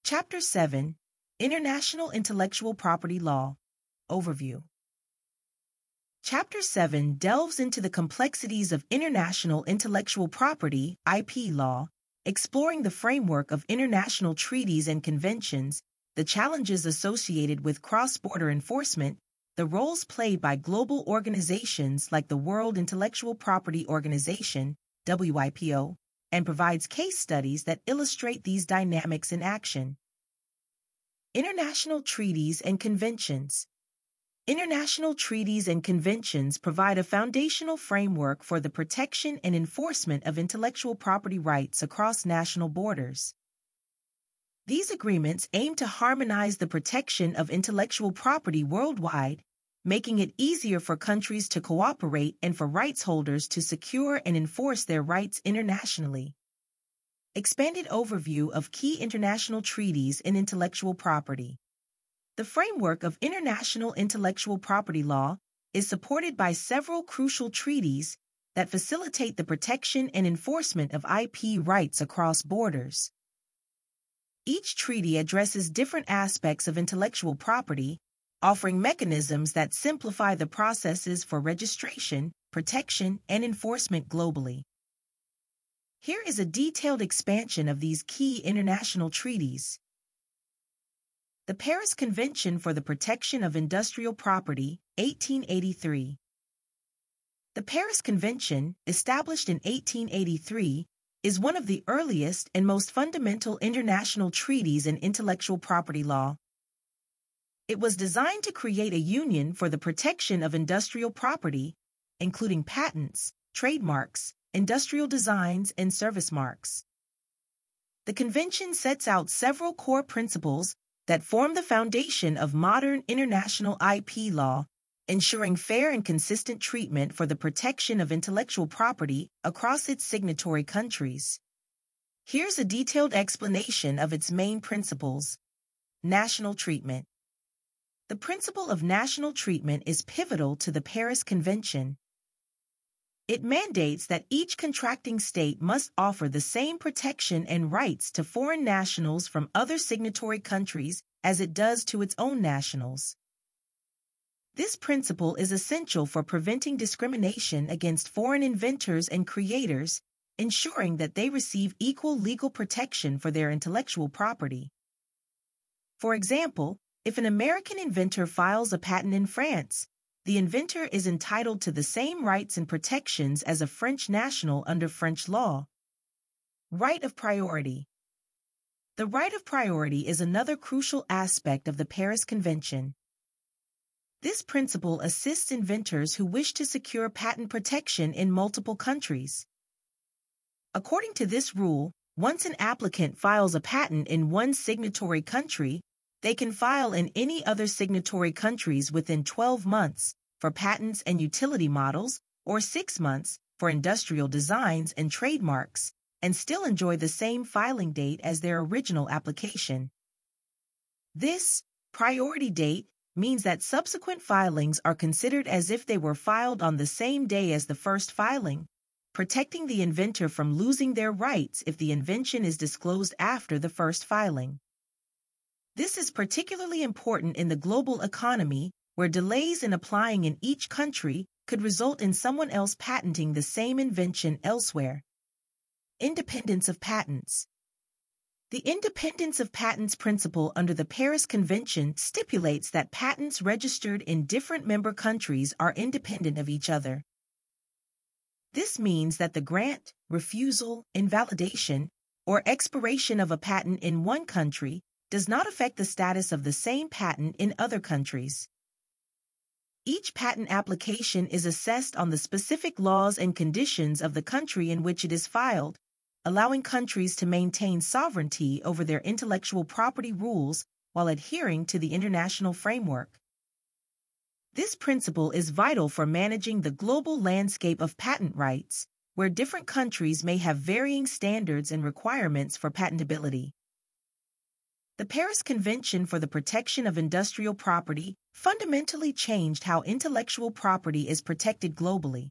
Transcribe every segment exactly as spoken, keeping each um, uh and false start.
Chapter seven, International Intellectual Property Law. Overview. Chapter seven delves into the complexities of international intellectual property (I P) law, exploring the framework of international treaties and conventions, the challenges associated with cross-border enforcement, the roles played by global organizations like the World Intellectual Property Organization (W I P O), and provides case studies that illustrate these dynamics in action. International treaties and conventions. International treaties and conventions provide a foundational framework for the protection and enforcement of intellectual property rights across national borders. These agreements aim to harmonize the protection of intellectual property worldwide, making it easier for countries to cooperate and for rights holders to secure and enforce their rights internationally. Expanded overview of key international treaties in intellectual property. The framework of international intellectual property law is supported by several crucial treaties that facilitate the protection and enforcement of I P rights across borders. Each treaty addresses different aspects of intellectual property, offering mechanisms that simplify the processes for registration, protection, and enforcement globally. Here is a detailed expansion of these key international treaties. The Paris Convention for the Protection of Industrial Property, eighteen eighty-three. The Paris Convention, established in eighteen eighty-three, is one of the earliest and most fundamental international treaties in intellectual property law. It was designed to create a union for the protection of industrial property, including patents, trademarks, industrial designs, and service marks. The convention sets out several core principles that form the foundation of modern international I P law, ensuring fair and consistent treatment for the protection of intellectual property across its signatory countries. Here's a detailed explanation of its main principles. National treatment. The principle of national treatment is pivotal to the Paris Convention. It mandates that each contracting state must offer the same protection and rights to foreign nationals from other signatory countries as it does to its own nationals. This principle is essential for preventing discrimination against foreign inventors and creators, ensuring that they receive equal legal protection for their intellectual property. For example, if an American inventor files a patent in France, the inventor is entitled to the same rights and protections as a French national under French law. Right of priority. The right of priority is another crucial aspect of the Paris Convention. This principle assists inventors who wish to secure patent protection in multiple countries. According to this rule, once an applicant files a patent in one signatory country, they can file in any other signatory countries within twelve months for patents and utility models, or six months for industrial designs and trademarks, and still enjoy the same filing date as their original application. This priority date means that subsequent filings are considered as if they were filed on the same day as the first filing, protecting the inventor from losing their rights if the invention is disclosed after the first filing. This is particularly important in the global economy, where delays in applying in each country could result in someone else patenting the same invention elsewhere. Independence of patents. The independence of patents principle under the Paris Convention stipulates that patents registered in different member countries are independent of each other. This means that the grant, refusal, invalidation, or expiration of a patent in one country does not affect the status of the same patent in other countries. Each patent application is assessed on the specific laws and conditions of the country in which it is filed, allowing countries to maintain sovereignty over their intellectual property rules while adhering to the international framework. This principle is vital for managing the global landscape of patent rights, where different countries may have varying standards and requirements for patentability. The Paris Convention for the Protection of Industrial Property fundamentally changed how intellectual property is protected globally.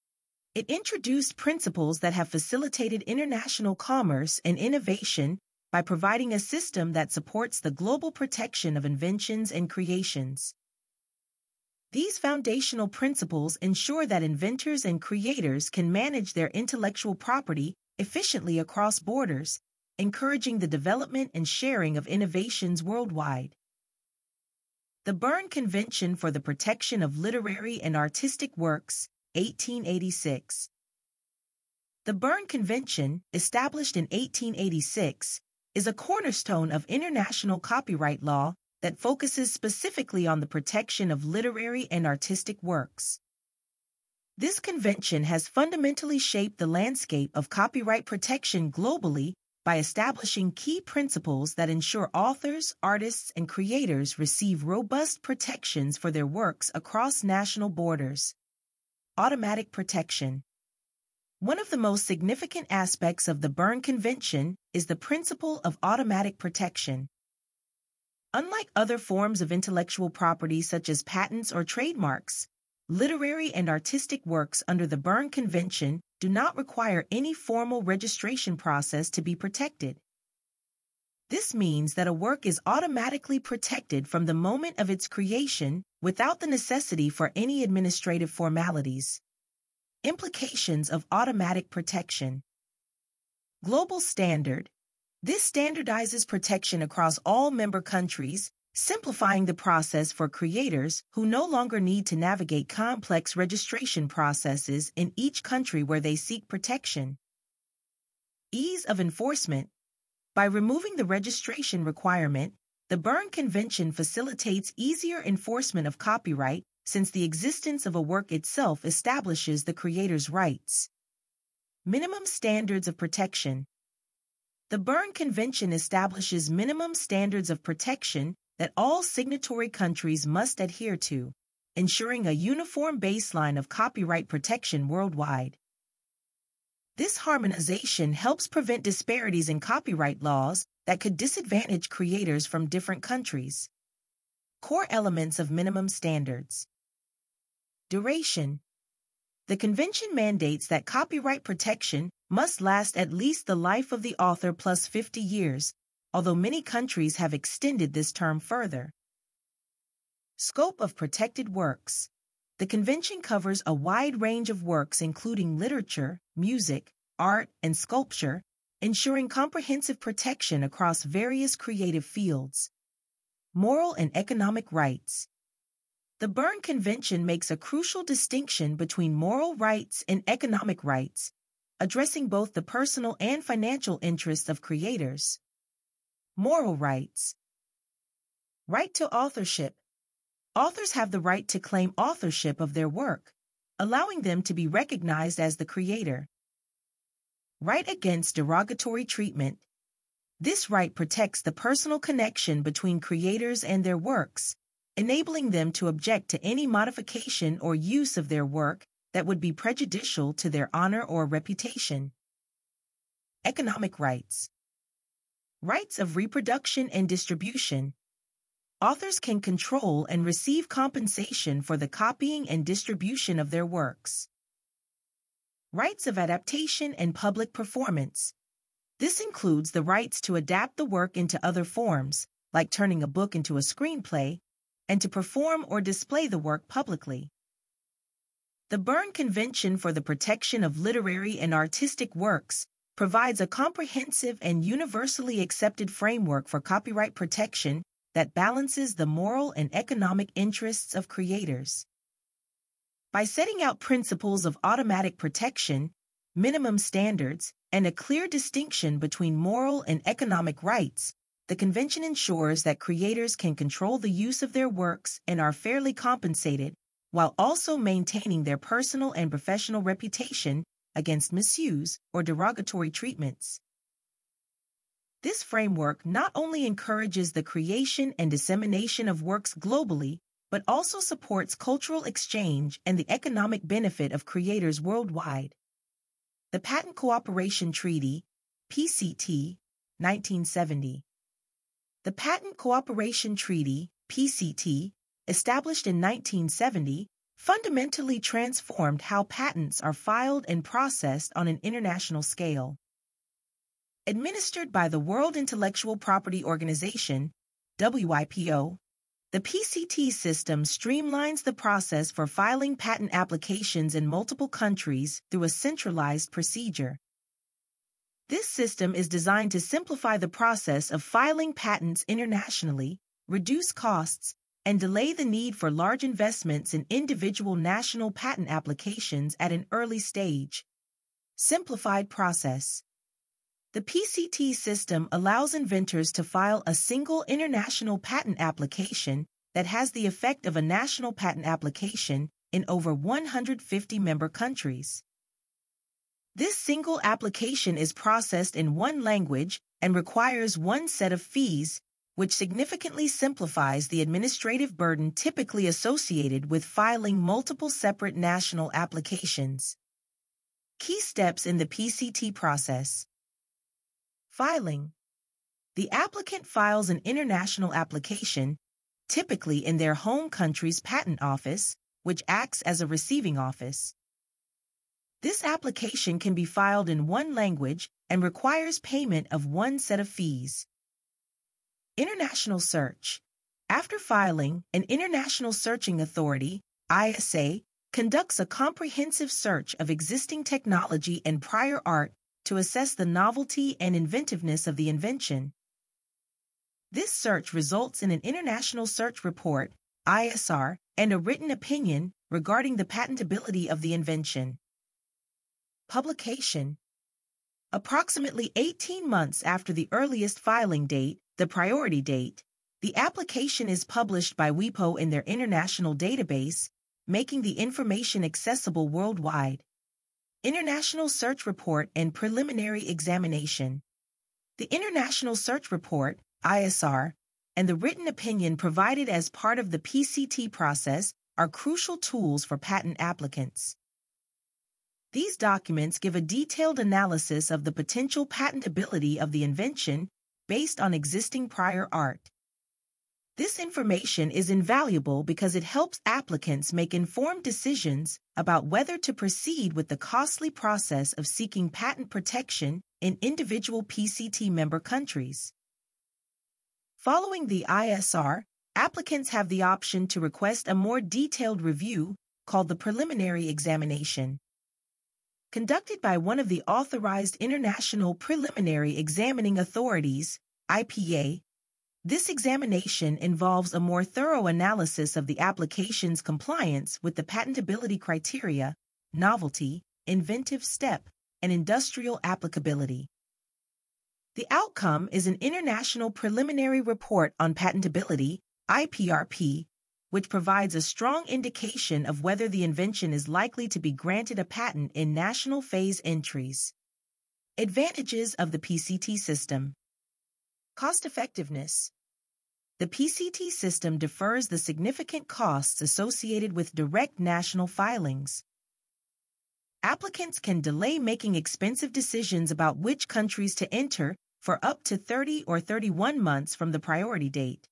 It introduced principles that have facilitated international commerce and innovation by providing a system that supports the global protection of inventions and creations. These foundational principles ensure that inventors and creators can manage their intellectual property efficiently across borders, encouraging the development and sharing of innovations worldwide. The Berne Convention for the Protection of Literary and Artistic Works, eighteen eighty-six. The Berne Convention, established in eighteen eighty-six, is a cornerstone of international copyright law that focuses specifically on the protection of literary and artistic works. This convention has fundamentally shaped the landscape of copyright protection globally by establishing key principles that ensure authors, artists, and creators receive robust protections for their works across national borders. Automatic protection. One of the most significant aspects of the Berne Convention is the principle of automatic protection. Unlike other forms of intellectual property such as patents or trademarks, literary and artistic works under the Berne Convention do not require any formal registration process to be protected. This means that a work is automatically protected from the moment of its creation without the necessity for any administrative formalities. Implications of automatic protection. Global standard. This standardizes protection across all member countries, simplifying the process for creators who no longer need to navigate complex registration processes in each country where they seek protection. Ease of enforcement. By removing the registration requirement, the Berne Convention facilitates easier enforcement of copyright since the existence of a work itself establishes the creator's rights. Minimum standards of protection. The Berne Convention establishes minimum standards of protection that all signatory countries must adhere to, ensuring a uniform baseline of copyright protection worldwide. This harmonization helps prevent disparities in copyright laws that could disadvantage creators from different countries. Core elements of minimum standards. Duration. The convention mandates that copyright protection must last at least the life of the author plus fifty years, although many countries have extended this term further. Scope of protected works. The convention covers a wide range of works including literature, music, art, and sculpture, ensuring comprehensive protection across various creative fields. Moral and economic rights. The Berne Convention makes a crucial distinction between moral rights and economic rights, addressing both the personal and financial interests of creators. Moral rights. Right to authorship. Authors have the right to claim authorship of their work, allowing them to be recognized as the creator. Right against derogatory treatment. This right protects the personal connection between creators and their works, enabling them to object to any modification or use of their work that would be prejudicial to their honor or reputation. Economic rights. Rights of reproduction and distribution. Authors can control and receive compensation for the copying and distribution of their works. Rights of adaptation and public performance. This includes the rights to adapt the work into other forms, like turning a book into a screenplay, and to perform or display the work publicly. The Berne Convention for the Protection of Literary and Artistic Works provides a comprehensive and universally accepted framework for copyright protection that balances the moral and economic interests of creators. By setting out principles of automatic protection, minimum standards, and a clear distinction between moral and economic rights, the convention ensures that creators can control the use of their works and are fairly compensated, while also maintaining their personal and professional reputation against misuse or derogatory treatments. This framework not only encourages the creation and dissemination of works globally, but also supports cultural exchange and the economic benefit of creators worldwide. The Patent Cooperation Treaty, P C T, nineteen seventy. The Patent Cooperation Treaty, P C T, established in nineteen seventy, fundamentally transformed how patents are filed and processed on an international scale. Administered by the World Intellectual Property Organization, W I P O, the P C T system streamlines the process for filing patent applications in multiple countries through a centralized procedure. This system is designed to simplify the process of filing patents internationally, reduce costs, and delay the need for large investments in individual national patent applications at an early stage. Simplified process. The P C T system allows inventors to file a single international patent application that has the effect of a national patent application in over one hundred fifty member countries. This single application is processed in one language and requires one set of fees, which significantly simplifies the administrative burden typically associated with filing multiple separate national applications. Key steps in the P C T process. Filing. The applicant files an international application, typically in their home country's patent office, which acts as a receiving office. This application can be filed in one language and requires payment of one set of fees. International search. After filing, an International Searching Authority, I S A, conducts a comprehensive search of existing technology and prior art to assess the novelty and inventiveness of the invention. This search results in an International Search Report, I S R, and a written opinion regarding the patentability of the invention. Publication. Approximately eighteen months after the earliest filing date, the priority date, the application is published by W I P O in their international database, making the information accessible worldwide. International Search Report and Preliminary Examination. The International Search Report, I S R, and the written opinion provided as part of the P C T process are crucial tools for patent applicants. These documents give a detailed analysis of the potential patentability of the invention based on existing prior art. This information is invaluable because it helps applicants make informed decisions about whether to proceed with the costly process of seeking patent protection in individual P C T member countries. Following the I S R, applicants have the option to request a more detailed review called the preliminary examination. Conducted by one of the authorized international preliminary examining authorities, I P A, this examination involves a more thorough analysis of the application's compliance with the patentability criteria, novelty, inventive step, and industrial applicability. The outcome is an International Preliminary Report on Patentability, I P R P, which provides a strong indication of whether the invention is likely to be granted a patent in national phase entries. Advantages of the P C T system. Cost-effectiveness. The P C T system defers the significant costs associated with direct national filings. Applicants can delay making expensive decisions about which countries to enter for up to thirty or thirty-one months from the priority date.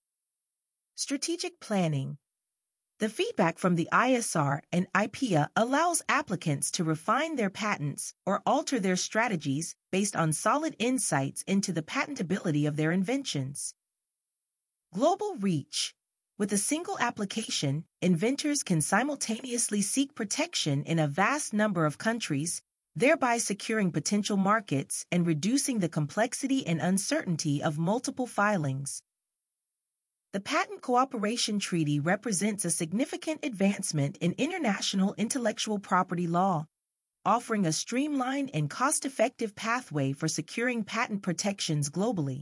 Strategic planning. The feedback from the I S R and I P A allows applicants to refine their patents or alter their strategies based on solid insights into the patentability of their inventions. Global reach. With a single application, inventors can simultaneously seek protection in a vast number of countries, thereby securing potential markets and reducing the complexity and uncertainty of multiple filings. The Patent Cooperation Treaty represents a significant advancement in international intellectual property law, offering a streamlined and cost-effective pathway for securing patent protections globally.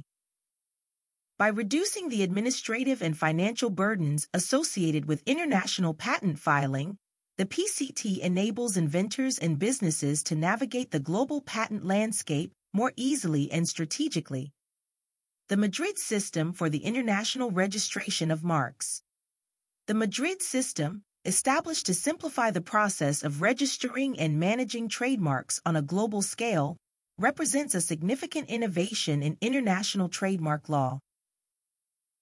By reducing the administrative and financial burdens associated with international patent filing, the P C T enables inventors and businesses to navigate the global patent landscape more easily and strategically. The Madrid System for the International Registration of Marks. The Madrid System, established to simplify the process of registering and managing trademarks on a global scale, represents a significant innovation in international trademark law.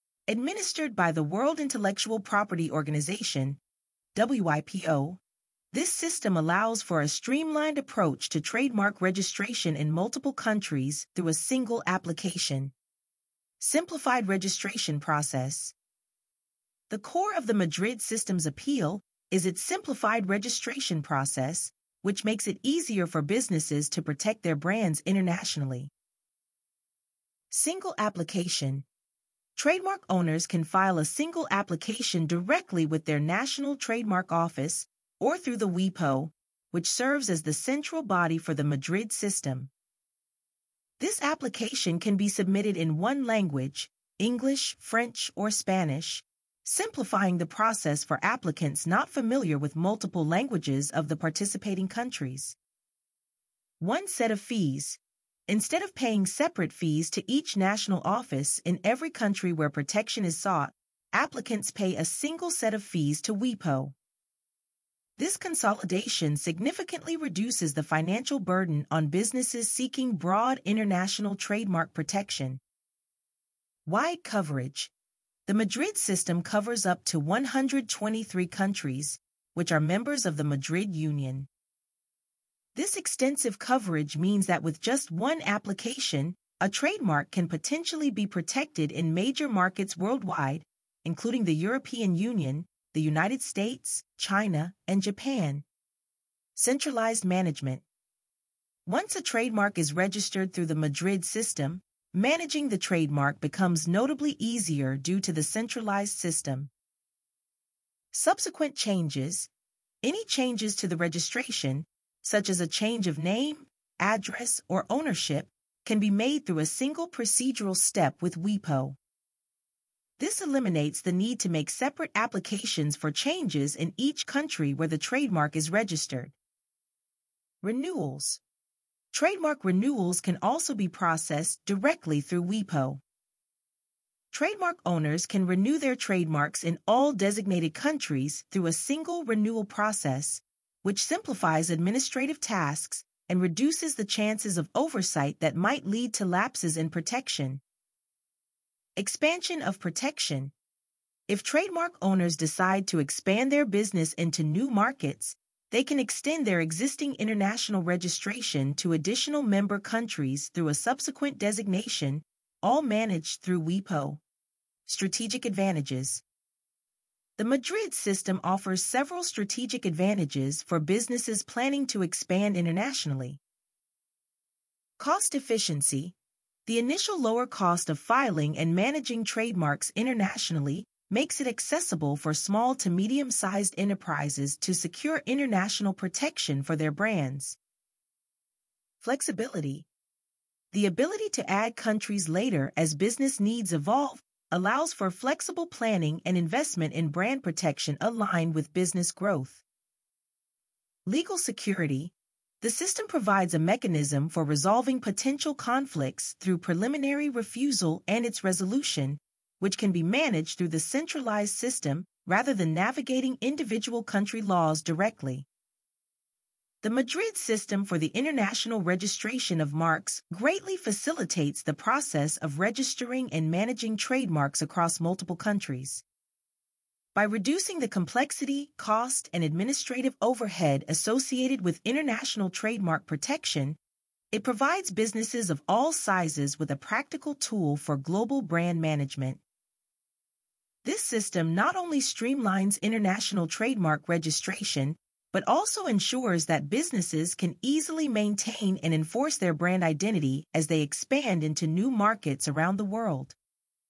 Administered by the World Intellectual Property Organization, W I P O, This system allows for a streamlined approach to trademark registration in multiple countries through a single application. Simplified registration process. The core of the Madrid system's appeal is its simplified registration process, which makes it easier for businesses to protect their brands internationally. Single application. Trademark owners can file a single application directly with their national trademark office or through the W I P O, which serves as the central body for the Madrid system. This application can be submitted in one language, English, French, or Spanish, simplifying the process for applicants not familiar with multiple languages of the participating countries. One set of fees. Instead of paying separate fees to each national office in every country where protection is sought, applicants pay a single set of fees to W I P O. This consolidation significantly reduces the financial burden on businesses seeking broad international trademark protection. Wide coverage. The Madrid system covers up to one hundred twenty-three countries, which are members of the Madrid Union. This extensive coverage means that with just one application, a trademark can potentially be protected in major markets worldwide, including the European Union, the United States, China, and Japan. Centralized management. Once a trademark is registered through the Madrid system, managing the trademark becomes notably easier due to the centralized system. Subsequent changes. Any changes to the registration, such as a change of name, address, or ownership, can be made through a single procedural step with W I P O. This eliminates the need to make separate applications for changes in each country where the trademark is registered. Renewals. Trademark renewals can also be processed directly through W I P O. Trademark owners can renew their trademarks in all designated countries through a single renewal process, which simplifies administrative tasks and reduces the chances of oversight that might lead to lapses in protection. Expansion of protection. If trademark owners decide to expand their business into new markets, they can extend their existing international registration to additional member countries through a subsequent designation, all managed through W I P O. Strategic advantages. The Madrid system offers several strategic advantages for businesses planning to expand internationally. Cost efficiency. The initial lower cost of filing and managing trademarks internationally makes it accessible for small to medium-sized enterprises to secure international protection for their brands. Flexibility. The ability to add countries later as business needs evolve allows for flexible planning and investment in brand protection aligned with business growth. Legal security. The system provides a mechanism for resolving potential conflicts through preliminary refusal and its resolution, which can be managed through the centralized system rather than navigating individual country laws directly. The Madrid system for the international registration of marks greatly facilitates the process of registering and managing trademarks across multiple countries. By reducing the complexity, cost, and administrative overhead associated with international trademark protection, it provides businesses of all sizes with a practical tool for global brand management. This system not only streamlines international trademark registration, but also ensures that businesses can easily maintain and enforce their brand identity as they expand into new markets around the world.